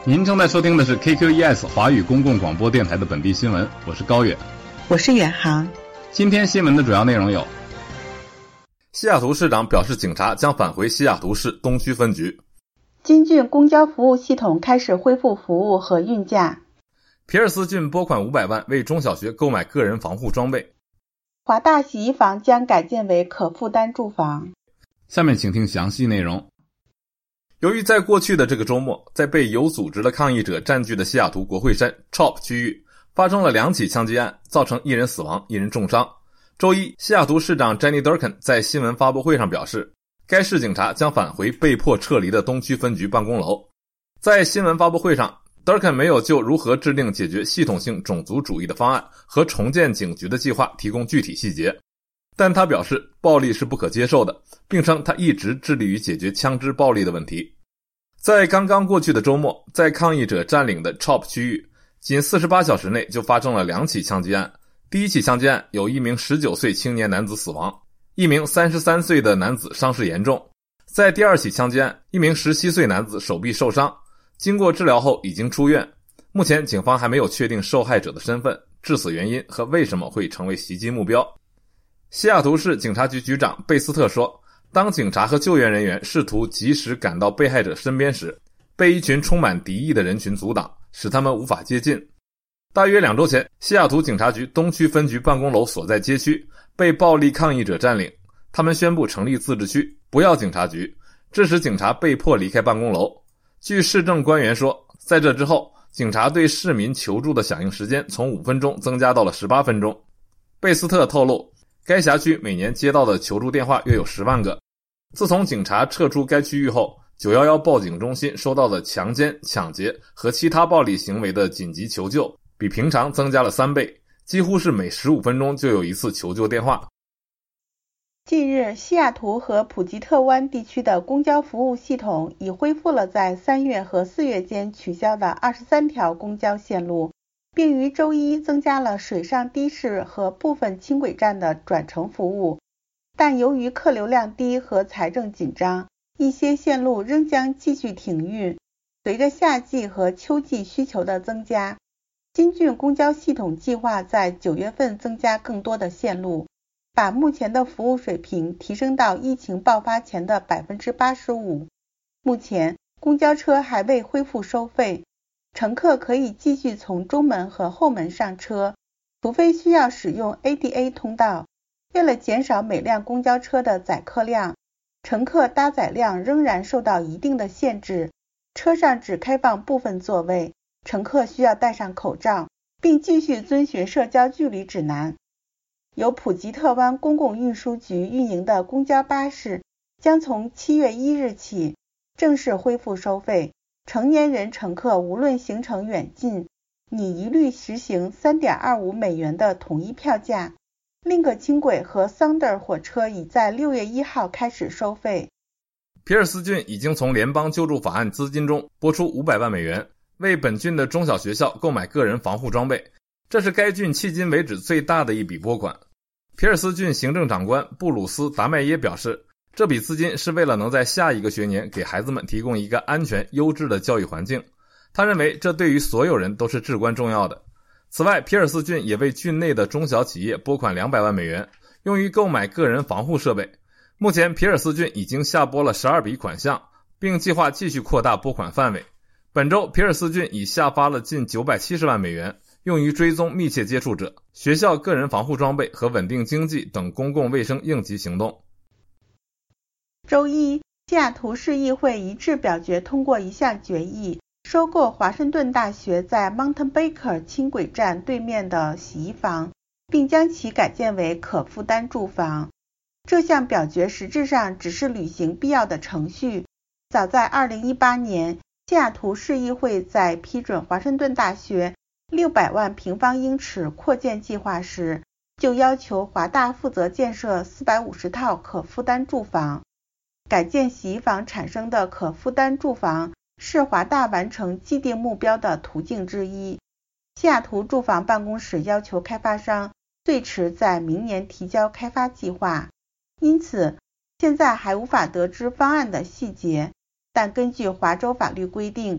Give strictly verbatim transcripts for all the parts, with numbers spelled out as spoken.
您正在收听的是 K Q E S 华语公共广播电台的本地新闻，我是高远， 我是远航。 今天新闻的主要内容有： 西雅图市长表示警察将返回西雅图市东区分局； 金郡公交服务系统开始恢复服务和运价； 皮尔斯郡拨款五百万为中小学购买个人防护装备； 华大洗衣房将改建为可负担住房。 下面请听详细内容。 由于在过去的这个周末，在被有组织的抗议者占据的西雅图国会山 C H O P 区域发生了两起枪击案，造成一人死亡，一人重伤。周一，西雅图市长 Jenny Durkan 在新闻发布会上表示，该市警察将返回被迫撤离的东区分局办公楼。在新闻发布会上， Durkan 没有就如何制定解决系统性种族主义的方案和重建警局的计划提供具体细节，但他表示暴力是不可接受的，并称他一直致力于解决枪支暴力的问题。在刚刚过去的周末，在抗议者占领的 C H O P 区域，仅四十八小时内就发生了两起枪击案。第一起枪击案有一名十九岁青年男子死亡，一名三十三岁的男子伤势严重。在第二起枪击案，一名十七岁男子手臂受伤，经过治疗后已经出院。目前警方还没有确定受害者的身份、致死原因和为什么会成为袭击目标。西雅图市警察局局长贝斯特说，当警察和救援人员试图及时赶到被害者身边时，被一群充满敌意的人群阻挡，使他们无法接近。大约两周前，西雅图警察局东区分局办公楼所在街区被暴力抗议者占领，他们宣布成立自治区，不要警察局，致使警察被迫离开办公楼。据市政官员说，在这之后，警察对市民求助的响应时间从五分钟增加到了十八分钟。贝斯特透露，该辖区每年接到的求助电话约有十万个。自从警察撤出该区域后，九一一报警中心收到的强奸、抢劫和其他暴力行为的紧急求救比平常增加了三倍，几乎是每十五分钟就有一次求救电话。 近日，西雅图和普吉特湾地区的公交服务系统已恢复了在三月和四月间取消的二十三条公交线路，并于周一增加了水上的士和部分轻轨站的转乘服务。但由于客流量低和财政紧张，一些线路仍将继续停运。随着夏季和秋季需求的增加，金郡公交系统计划在九月份增加更多的线路，把目前的服务水平提升到疫情爆发前的 百分之八十五。 目前公交车还未恢复收费，乘客可以继续从中门和后门上车，除非需要使用 A D A 通道。为了减少每辆公交车的载客量，乘客搭载量仍然受到一定的限制，车上只开放部分座位，乘客需要戴上口罩，并继续遵循社交距离指南。由普吉特湾公共运输局运营的公交巴士将从七月一日起正式恢复收费，成年人乘客无论行程远近，拟一律实行 三点二五美元的统一票价。Link 轻轨和 Thunder 火车已在六月一号开始收费。 皮尔斯郡已经从联邦救助法案资金中拨出五百万美元，为本郡的中小学校购买个人防护装备，这是该郡迄今为止最大的一笔拨款。皮尔斯郡行政长官布鲁斯·达麦耶表示，这笔资金是为了能在下一个学年给孩子们提供一个安全、优质的教育环境。他认为这对于所有人都是至关重要的。此外，皮尔斯郡也为郡内的中小企业拨款两百万美元，用于购买个人防护设备。目前，皮尔斯郡已经下拨了十二笔款项，并计划继续扩大拨款范围。本周，皮尔斯郡已下发了近九百七十万美元，用于追踪密切接触者、学校个人防护装备和稳定经济等公共卫生应急行动。 周一，西雅图市议会一致表决通过一项决议，收购华盛顿大学在 Mountain Baker 轻轨站对面的洗衣房，并将其改建为可负担住房。这项表决实质上只是履行必要的程序。早在二零一八年，西雅图市议会在批准华盛顿大学六百万平方英尺扩建计划时，就要求华大负责建设四百五十套可负担住房。改建洗衣房产生的可负担住房是华大完成既定目标的途径之一。西雅图住房办公室要求开发商最迟在明年提交开发计划，因此现在还无法得知方案的细节，但根据华州法律规定，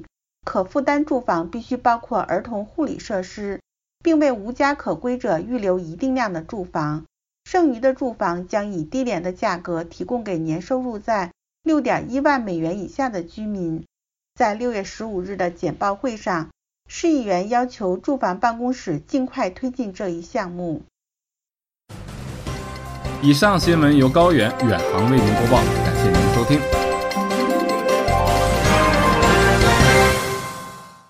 可负担住房必须包括儿童护理设施，并为无家可归者预留一定量的住房，剩余的住房将以低廉的价格提供给年收入在 六点一万美元以下的居民。在六月十五日的简报会上，市议员要求住房办公室尽快推进这一项目。 以上新闻由高原远航为您播报，感谢您的收听。